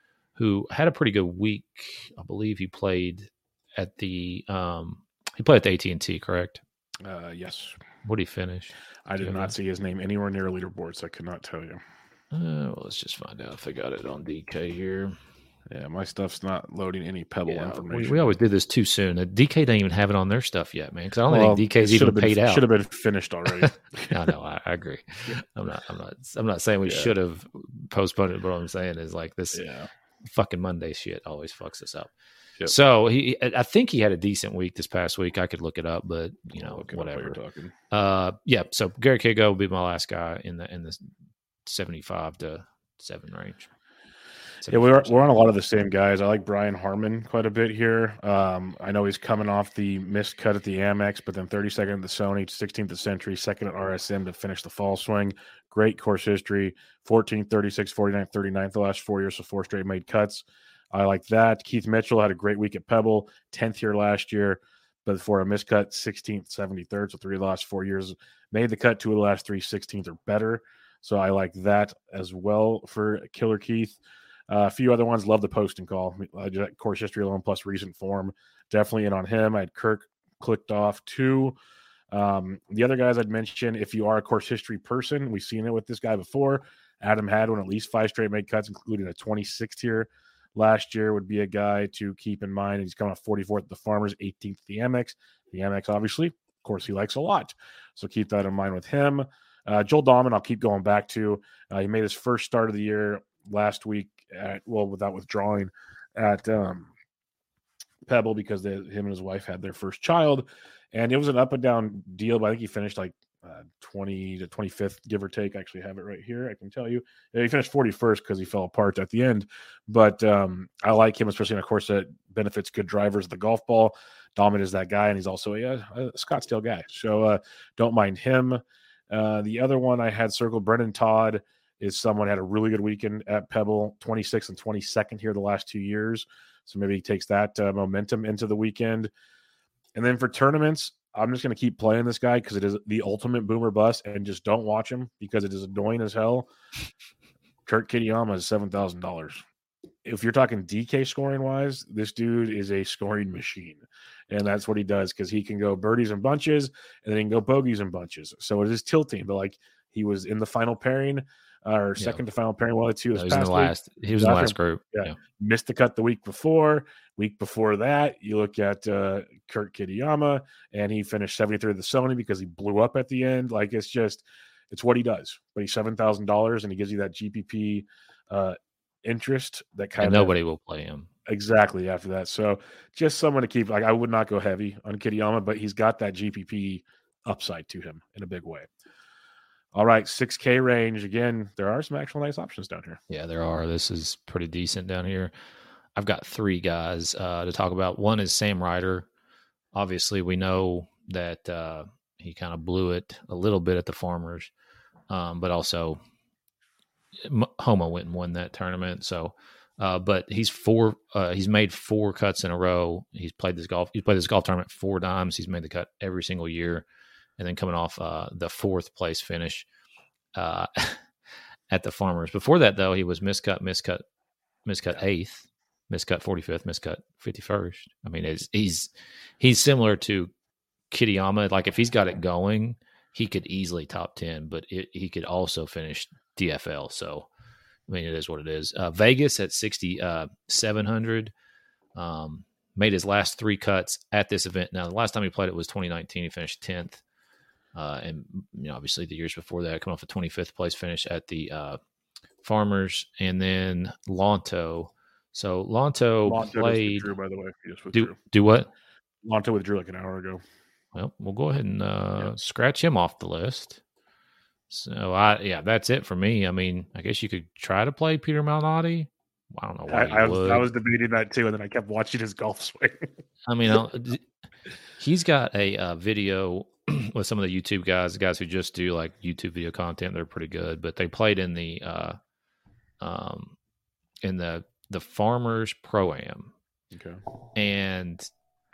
who had a pretty good week. I believe he played at the um, he played at the A T and T, correct? Uh, yes. What did he finish? I did not see his name anywhere near a leaderboard, so I could not tell you. Uh, well, let's just find out if I got it on D K here. Yeah, my stuff's not loading any Pebble Yeah, information. We, we always did this too soon. Uh, D K doesn't even have it on their stuff yet, man. Because I don't well, think D K's even been, paid out. Should have been finished already. I know. I, I agree. I'm not. I'm not. I'm not saying we yeah. should have postponed it. But what I'm saying is like this yeah. fucking Monday shit always fucks us up. Yep. So he, I think he had a decent week this past week. I could look it up, but you know, whatever. Talking. Uh, yeah. So Garrett Higo will be my last guy in the in the seventy-five to seven range. Yeah, we're we're on a lot of the same guys. I like Brian Harman quite a bit here. Um, I know he's coming off the missed cut at the Amex, but then thirty-second at the Sony, sixteenth at Century, second at R S M to finish the fall swing. Great course history, fourteenth, thirty-sixth, forty-ninth, thirty-ninth the last four years, so four straight made cuts. I like that. Keith Mitchell had a great week at Pebble, tenth here last year, but for a miscut, sixteenth, seventy-third, so three of the last four years. Made the cut, two of the last three, sixteenth or better. So I like that as well for Killer Keith. Uh, a few other ones, love the post and call. Uh, course history alone plus recent form. Definitely in on him. I had Kirk clicked off too. Um, the other guys I'd mention, if you are a course history person, we've seen it with this guy before. Adam Hadwin, at least five straight made cuts, including a twenty-sixth here last year, would be a guy to keep in mind. He's coming off forty-fourth at the Farmers, eighteenth at the Amex. The Amex, obviously, of course, he likes a lot. So keep that in mind with him. Uh, Joel Dahman, I'll keep going back to. Uh, he made his first start of the year last week at, well, without withdrawing at um, Pebble because they, him and his wife had their first child. And it was an up and down deal, but I think he finished like uh, twenty to twenty-fifth, give or take. I actually have it right here. I can tell you. Yeah, he finished forty-first because he fell apart at the end. But um, I like him, especially in a course that benefits good drivers, the golf ball. Dahman is that guy, and he's also a, a Scottsdale guy. So uh, don't mind him. Uh, the other one I had circled, Brendan Todd, is someone had a really good weekend at Pebble, twenty-sixth and twenty-second here the last two years. So maybe he takes that uh, momentum into the weekend. And then for tournaments, I'm just going to keep playing this guy because it is the ultimate boomer bust, and just don't watch him because it is annoying as hell. Kurt Kitayama is seven thousand dollars. If you're talking D K scoring wise, this dude is a scoring machine. And that's what he does because he can go birdies and bunches and then he can go bogeys and bunches. So it is tilting, but like he was in the final pairing uh, or second yeah. to final pairing. One of the two. No, he was in the last. Week. He was in the last group. Yeah. yeah. Missed the cut the week before. Week before that, you look at uh, Kurt Kitayama and he finished seventy-third at the Sony because he blew up at the end. Like it's just, it's what he does. But he's seven thousand dollars and he gives you that G P P uh, interest that kind and of nobody will play him. Exactly after that. So just someone to keep, like I would not go heavy on Kitayama, but he's got that G P P upside to him in a big way. All right, six K range. Again, there are some actual nice options down here. Yeah, there are. This is pretty decent down here. I've got three guys uh, to talk about. One is Sam Ryder. Obviously, we know that uh, he kind of blew it a little bit at the Farmers, um, but also Homo went and won that tournament. So, uh, but he's four. Uh, he's made four cuts in a row. He's played this golf. He's played this golf tournament four times. He's made the cut every single year, and then coming off uh, the fourth place finish uh, at the Farmers. Before that, though, he was miscut, miscut, miscut eighth, miscut forty-fifth, miscut fifty-first. I mean, it's, he's he's similar to Kitayama. Like if he's got it going, he could easily top ten, but it, he could also finish D F L. So, I mean, it is what it is. Uh, Vegas at sixty-seven hundred, um, made his last three cuts at this event. Now, the last time he played it was twenty nineteen. He finished tenth. Uh, and, you know, obviously the years before that, coming off a twenty-fifth place finish at the uh, Farmers. And then Lonto. So, Lonto, Lonto played. Withdrew, by the way. Do, do what? Lonto withdrew like an hour ago. Well, we'll go ahead and uh, yeah. scratch him off the list. So, I yeah, that's it for me. I mean, I guess you could try to play Peter Malnati. I don't know why I, I, was, was, I was debating that too, and then I kept watching his golf swing. I mean, I'll, he's got a uh, video with some of the YouTube guys, the guys who just do like YouTube video content. They're pretty good, but they played in the uh, um, in the the Farmers Pro-Am. Okay. And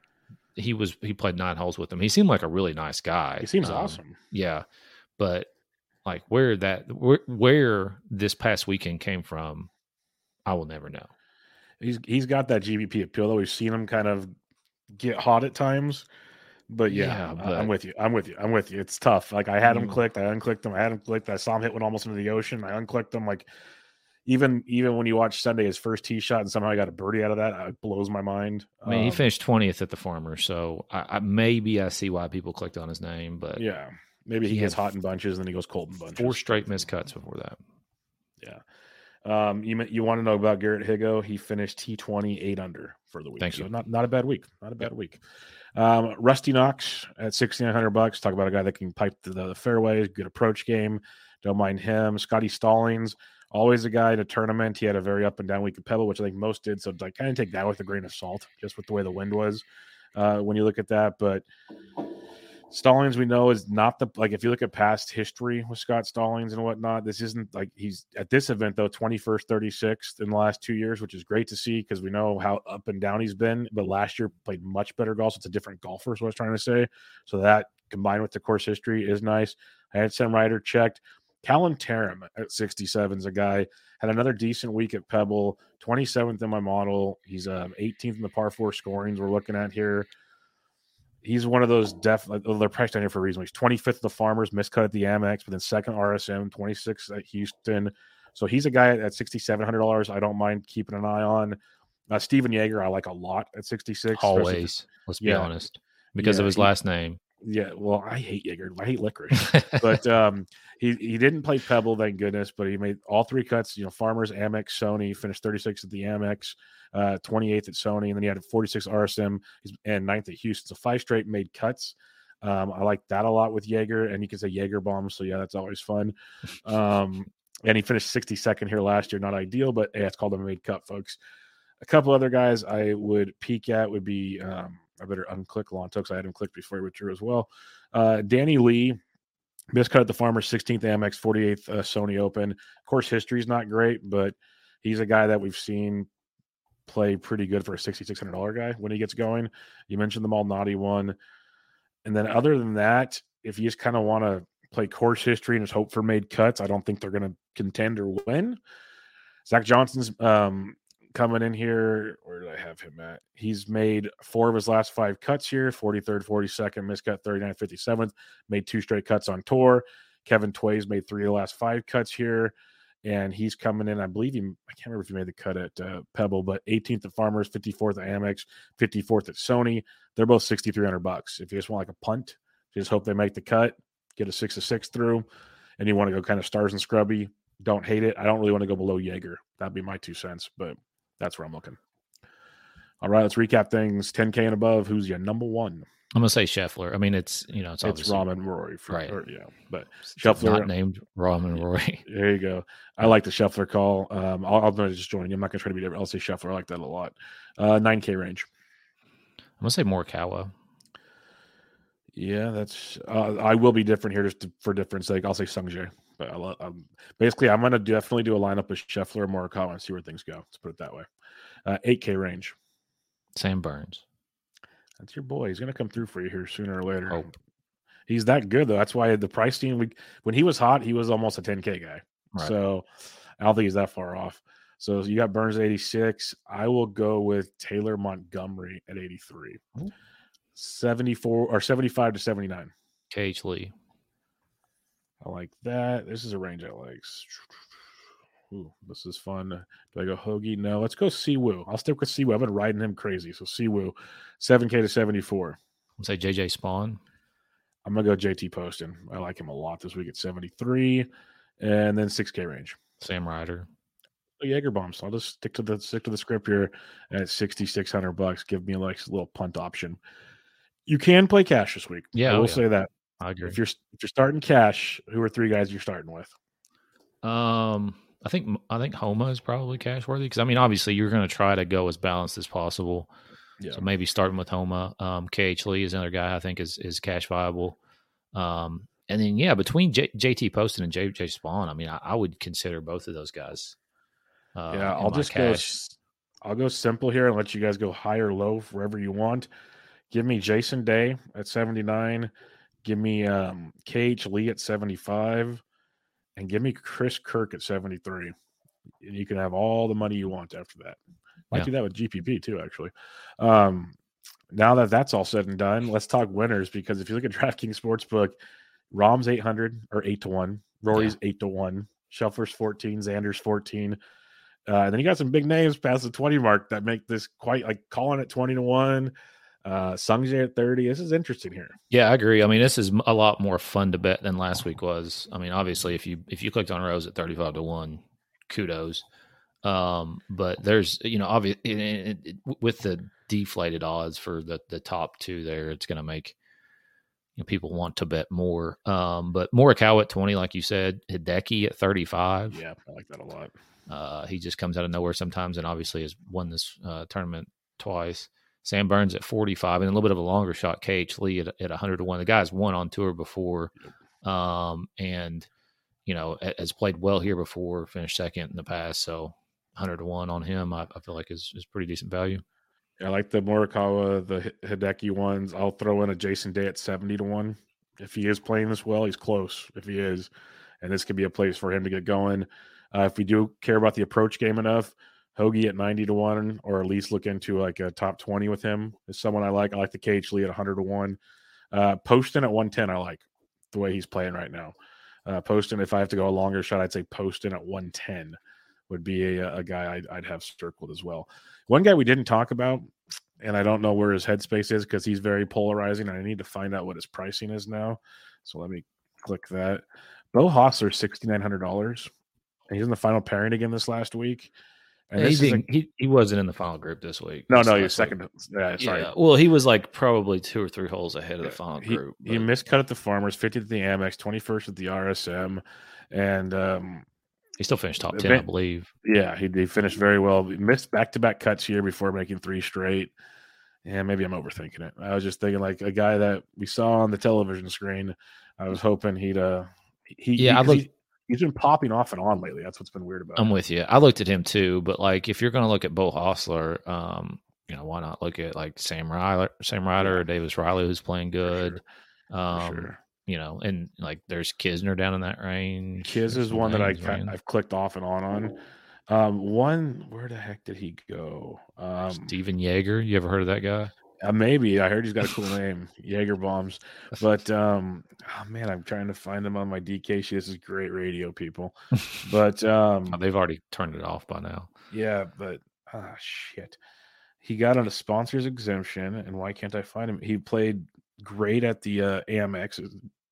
he was he played nine holes with him. He seemed like a really nice guy. He seems um, awesome. Yeah. But like where that where, where this past weekend came from, I will never know. He's he's got that G V P appeal though. We've seen him kind of get hot at times. But yeah, Yeah, but- I'm with you. I'm with you. I'm with you. It's tough. Like I had him Mm. clicked, I unclicked him, I had him clicked, I saw him hit one almost into the ocean. I unclicked him. Like even even when you watch Sunday, his first tee shot and somehow I got a birdie out of that, it blows my mind. I mean, he Um, finished twentieth at the Farmers, so I, I maybe I see why people clicked on his name, but yeah. Maybe he, he gets had hot in bunches, and then he goes cold in bunches. four straight missed cuts before that. Yeah. Um, you you want to know about Garrett Higo? He finished T twenty eight under for the week. Thank so you. Not not a bad week. Not a bad week. Um, Rusty Knox at sixty-nine hundred bucks. Talk about a guy that can pipe the, the fairways, good approach game. Don't mind him. Scotty Stallings, always a guy in a tournament. He had a very up and down week at Pebble, which I think most did. So like kind of take that with a grain of salt, just with the way the wind was uh, when you look at that. But Stallings, we know, is not the like if you look at past history with Scott Stallings and whatnot, this isn't like he's at this event though, twenty-first, thirty-sixth in the last two years, which is great to see because we know how up and down he's been. But last year played much better golf. So it's a different golfer, is what I was trying to say. So that combined with the course history is nice. I had Sam Ryder checked. Callum Tarrant at sixty-seven is a guy, had another decent week at Pebble, twenty-seventh in my model. He's um, eighteenth in the par four scorings we're looking at here. He's one of those def. Well, they're priced down here for a reason. He's twenty-fifth at the Farmers, miscut at the Amex, but then second R S M, twenty-sixth at Houston. So he's a guy at, at sixty-seven hundred dollars. I don't mind keeping an eye on. Uh, Steven Yeager, I like a lot at sixty-six. Always, let's be yeah. honest, because Yeah, of his he- last name. Yeah, well, I hate Yeager. I hate licorice. But um, he he didn't play Pebble, thank goodness. But he made all three cuts. You know, Farmers, Amex, Sony. Finished thirty-sixth at the Amex, uh, twenty-eighth at Sony, and then he had a forty-six R S M and ninth at Houston. So five straight made cuts. Um, I like that a lot with Yeager, and you can say Yeager bomb. So yeah, that's always fun. Um, and he finished sixty-second here last year. Not ideal, but hey, it's called a made cut, folks. A couple other guys I would peek at would be. Um, I better unclick Lonto because I had him clicked before he withdrew as well. Uh, Danny Lee, miscut at the Farmers, sixteenth Amex, forty-eighth uh, Sony Open. Course history is not great, but he's a guy that we've seen play pretty good for a sixty-six hundred dollars guy when he gets going. You mentioned the Malnati one. And then other than that, if you just kind of want to play course history and just hope for made cuts, I don't think they're going to contend or win. Zach Johnson's um, coming in here. Where did I have him at? He's made four of his last five cuts here, forty-third, forty-second, miscut, thirty-ninth, fifty-seventh, made two straight cuts on tour. Kevin Tway's made three of the last five cuts here, and he's coming in. I believe he, I can't remember if he made the cut at uh, Pebble, but eighteenth at Farmers, fifty-fourth at Amex, fifty-fourth at Sony. They're both sixty-three hundred bucks. If you just want like a punt, just hope they make the cut, get a six to six through, and you want to go kind of stars and scrubby, don't hate it. I don't really want to go below Yeager. That'd be my two cents, but that's where I'm looking. All right, let's recap things. ten K and above. Who's your number one? I'm gonna say Scheffler. I mean, it's you know, it's, It's obviously Ramen Rory, for, right. or, yeah, but it's Scheffler not named Ramen Roy. There you go. I like the Scheffler call. Um, I'll, I'll just join you. I'm not gonna try to be different. I'll say Scheffler. I like that a lot. Uh, nine K range. I'm gonna say Morikawa. Yeah, that's. Uh, I will be different here just to, for difference sake. I'll say Sungjae. But I love, um, basically, I'm gonna definitely do a lineup of Scheffler and Morikawa and see where things go. Let's put it that way. Uh, eight K range. Sam Burns. That's your boy. He's gonna come through for you here sooner or later. Oh. He's that good though. That's why the price team. We when he was hot, he was almost a ten K guy. Right. So I don't think he's that far off. So you got Burns at eighty-six. I will go with Taylor Montgomery at eighty-three. Ooh. seventy-four or seventy-five to seventy-nine. K H Lee. I like that. This is a range I like. Ooh, this is fun. Do I go Hoagie? No, let's go Siwoo. I'll stick with Siwoo. I've been riding him crazy. So Siwoo, seven K to seventy-four. I'm gonna say J J Spawn. I'm going to go J T Poston. I like him a lot this week at seventy-three. And then six K range. Sam Ryder. Jaeger bombs. So I'll just stick to the stick to the script here at sixty-six hundred bucks. Give me like a little punt option. You can play cash this week. Yeah, I will oh, yeah. say that. I agree. If you're if you're starting cash, who are three guys you're starting with? Um, I think I think Homa is probably cash worthy because I mean, obviously, you're going to try to go as balanced as possible. Yeah. So maybe starting with Homa. Um, K H Lee is another guy I think is is cash viable. Um, and then yeah, between J- JT Poston and J J Spawn, I mean, I, I would consider both of those guys. Uh, yeah, in I'll my just go. cash. I'll go simple here and let you guys go high or low wherever you want. Give me Jason Day at seventy-nine. Give me um, K H Lee at seventy-five. And give me Chris Kirk at seventy-three. And you can have all the money you want after that. Might yeah. do that with G P P too, actually. Um, now that that's all said and done, let's talk winners, because if you look at DraftKings Sportsbook, Rahm's eight hundred or eight to one. Rory's yeah. eight to one. Shuffler's fourteen. Xander's fourteen. Uh, and then you got some big names past the twenty mark that make this quite like calling it twenty to one. Uh, Sungjae at thirty. This is interesting here. Yeah, I agree. I mean, this is a lot more fun to bet than last week was. I mean, obviously, if you if you clicked on Rose at thirty-five to one, kudos. Um, but there's, you know, obviously with the deflated odds for the the top two there, it's going to make, you know, people want to bet more. Um, but Morikawa at twenty, like you said, Hideki at thirty-five. Yeah, I like that a lot. Uh, he just comes out of nowhere sometimes, and obviously has won this uh, tournament twice. Sam Burns at forty-five, and a little bit of a longer shot, K H Lee at, at one hundred to one. The guy's won on tour before, um, and, you know, has played well here before, finished second in the past. So one hundred to one on him, I, I feel like is, is pretty decent value. Yeah, I like the Morikawa, the Hideki ones. I'll throw in a Jason Day at seventy to one. If he is playing this well, he's close. If he is, and this could be a place for him to get going. Uh, if we do care about the approach game enough, Hoagie at ninety to one, or at least look into like a top twenty with him is someone I like. I like the K H Lee at one hundred to one. Uh, Poston at one ten, I like the way he's playing right now. Uh, Poston, if I have to go a longer shot, I'd say Poston at one ten would be a, a guy I'd, I'd have circled as well. One guy we didn't talk about, and I don't know where his headspace is because he's very polarizing, and I need to find out what his pricing is now. So let me click that. Beau Hossler, six thousand nine hundred dollars. And he's in the final pairing again this last week. And yeah, this he, is a, he he wasn't in the final group this week. No, this no, he was second. Yeah, sorry. Yeah, well, he was like probably two or three holes ahead of the final he, group. He miscut at the Farmers, fiftieth at the Amex, twenty-first at the R S M, and um, he still finished top ten, I believe. Yeah, he, he finished very well. He missed back-to-back cuts here before making three straight. And maybe I'm overthinking it. I was just thinking like a guy that we saw on the television screen. I was hoping he'd uh he yeah, he, I look. He, He's been popping off and on lately. That's what's been weird about it. I'm with you. I looked at him too, but like if you're going to look at Beau Hossler, um, you know, why not look at like Sam Ryder, Sam Ryder, or Davis Riley, who's playing good. For sure. Um, For sure. You know, and like there's Kisner down in that range. Kiz is one that I kind, I've clicked off and on on. Um, one, where the heck did he go? Um, Steven Yeager. You ever heard of that guy? Uh, maybe. I heard he's got a cool name, Jaeger Bombs. But um, oh man, I'm trying to find him on my D K sheet. This is great radio, people. But um, oh, they've already turned it off by now. Yeah, but ah, shit. He got on a sponsor's exemption, and why can't I find him? He played great at the uh, A M X.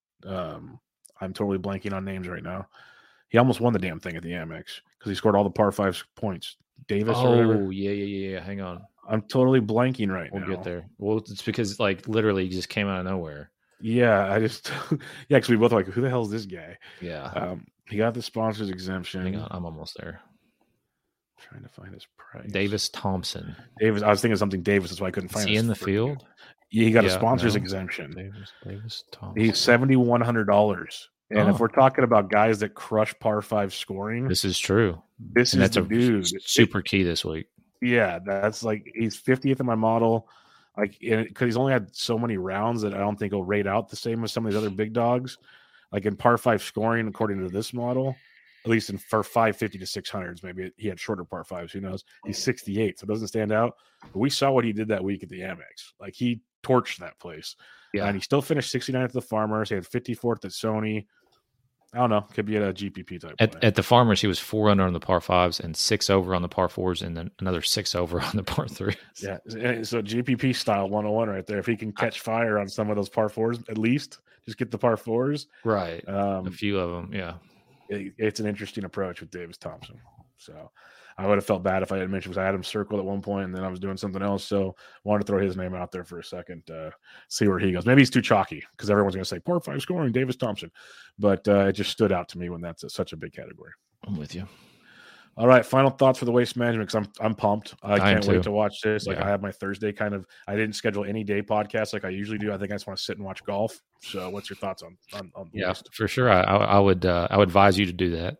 Um, I'm totally blanking on names right now. He almost won the damn thing at the A M X because he scored all the par five points. Davis oh, or whatever. yeah, yeah, yeah. Hang on. I'm totally blanking right we'll now. We'll get there. Well, it's because like literally he just came out of nowhere. Yeah, I just yeah, because we both were like, who the hell is this guy? Yeah. Um, he got the sponsor's exemption. Hang on, I'm almost there. I'm trying to find his price. Davis Thompson. Davis. I was thinking something Davis. That's why I couldn't find. Is he in the field? Yeah, he got yeah, a sponsor's no. exemption. Davis. Davis Thompson. He's seventy one hundred dollars. And oh. if we're talking about guys that crush par five scoring, this is true. This and is that's the a dude. super key this week. Yeah, that's like he's fiftieth in my model, like because he's only had so many rounds that I don't think he'll rate out the same as some of these other big dogs. Like in par five scoring, according to this model, at least in for five fifty to six hundreds, maybe he had shorter par fives. Who knows? He's sixty-eight, so it doesn't stand out. But we saw what he did that week at the Amex. Like he torched that place. Yeah, and he still finished sixty-ninth at the Farmers. He had fifty-fourth at Sony. I don't know. Could be at a G P P type. At, play. at the Farmers, he was four under on the par fives and six over on the par fours, and then another six over on the par threes. Yeah, so G P P style one oh one right there. If he can catch fire on some of those par fours, at least just get the par fours. Right. Um, a few of them. Yeah. It, it's an interesting approach with Davis Thompson. So I would have felt bad if I had mentioned because I had him circled at one point and then I was doing something else. So I wanted to throw his name out there for a second, uh, see where he goes. Maybe he's too chalky because everyone's going to say par five scoring, Davis Thompson. But uh, it just stood out to me when that's a, such a big category. I'm with you. All right, final thoughts for the Waste Management because I'm I'm pumped. I, I can't wait to watch this. Like yeah. I have my Thursday kind of. I didn't schedule any day podcast like I usually do. I think I just want to sit and watch golf. So, what's your thoughts on on? on yeah, Waste? for sure. I I would uh, I would advise you to do that.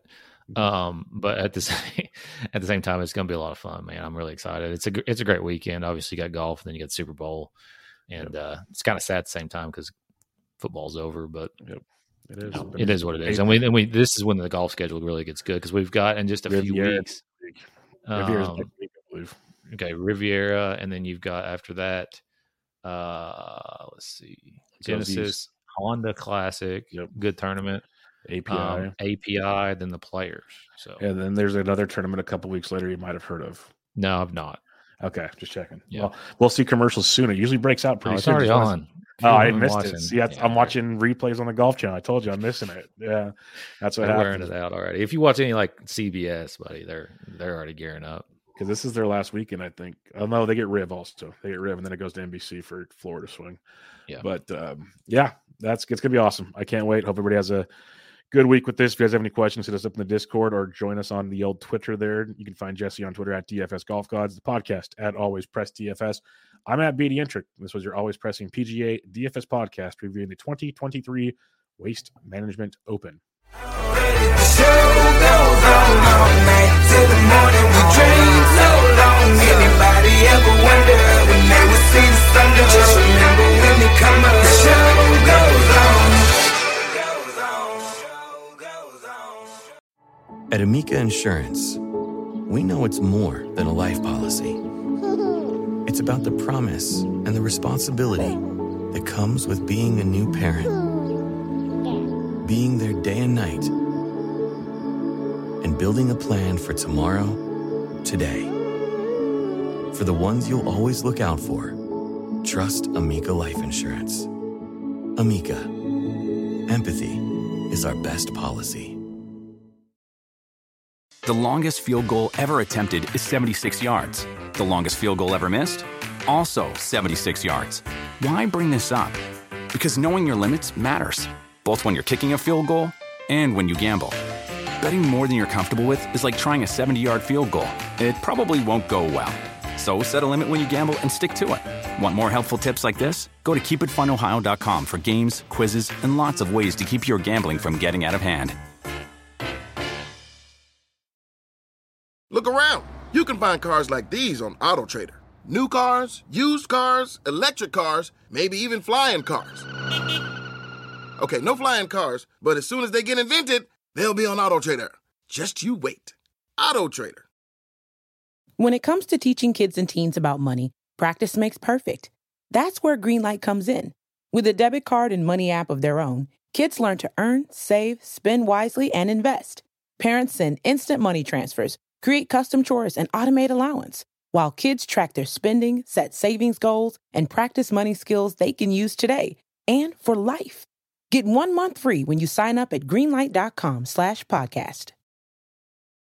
Um, but at the same at the same time, it's going to be a lot of fun, man. I'm really excited. It's a gr- it's a great weekend. Obviously, you got golf, and then you got Super Bowl, and Yep. uh, it's kind of sad at the same time because football's over. But Yep. It is. you know, it is what it is. And we and we this is when the golf schedule really gets good because we've got in just a few Riviera weeks. Riviera's Um, next week, I believe. okay, Riviera, and then you've got after that. Uh, let's see, Genesis, East. Honda Classic, Yep. good tournament. A P I. Um, A P I, then the Players. So And then there's another tournament a couple weeks later you might have heard of. no, I've not. Okay, just checking. Yeah. Well, we'll see commercials soon. It usually breaks out Oh, pretty it's soon. already Just wanna- on. If Oh, you I haven't missed watching- it. See, that's, yeah, I'm watching replays on the Golf Channel. I told you I'm missing it. Yeah, that's what They're wearing happens. it out already. If you watch any like C B S, buddy, they're they're already gearing up. Because this is their last weekend, I think. Oh no, they get Riv also. They get Riv, and then it goes to N B C for Florida Swing. Yeah. But um, yeah, that's it's gonna be awesome. I can't wait. Hope everybody has a good week with this. If you guys have any questions, hit us up in the Discord or join us on the old Twitter there. You can find Jesse on Twitter at D F S Golf Gods, the podcast at Always Press D F S. I'm at B D Intric. This was your Always Pressing P G A D F S podcast reviewing the twenty twenty-three Waste Management Open. The show goes on all night till the morning. We dream so long. Anybody ever wonder when they would see the sun? Just remember when they come up. The show goes on. Goes on. Show goes on. At Amica Insurance, we know it's more than a life policy. It's about the promise and the responsibility that comes with being a new parent. Being there day and night. And building a plan for tomorrow, today. For the ones you'll always look out for, trust Amica Life Insurance. Amica. Empathy is our best policy. The longest field goal ever attempted is seventy-six yards. The longest field goal ever missed? Also seventy-six yards. Why bring this up? Because knowing your limits matters, both when you're kicking a field goal and when you gamble. Betting more than you're comfortable with is like trying a seventy-yard field goal. It probably won't go well. So set a limit when you gamble and stick to it. Want more helpful tips like this? Go to keep it fun ohio dot com for games, quizzes, and lots of ways to keep your gambling from getting out of hand. Look around. You can find cars like these on AutoTrader. New cars, used cars, electric cars, maybe even flying cars. Okay, no flying cars, but as soon as they get invented, they'll be on AutoTrader. Just you wait. AutoTrader. When it comes to teaching kids and teens about money, practice makes perfect. That's where Greenlight comes in. With a debit card and money app of their own, kids learn to earn, save, spend wisely, and invest. Parents send instant money transfers, create custom chores, and automate allowance, while kids track their spending, set savings goals, and practice money skills they can use today and for life. Get one month free when you sign up at greenlight.com slash podcast.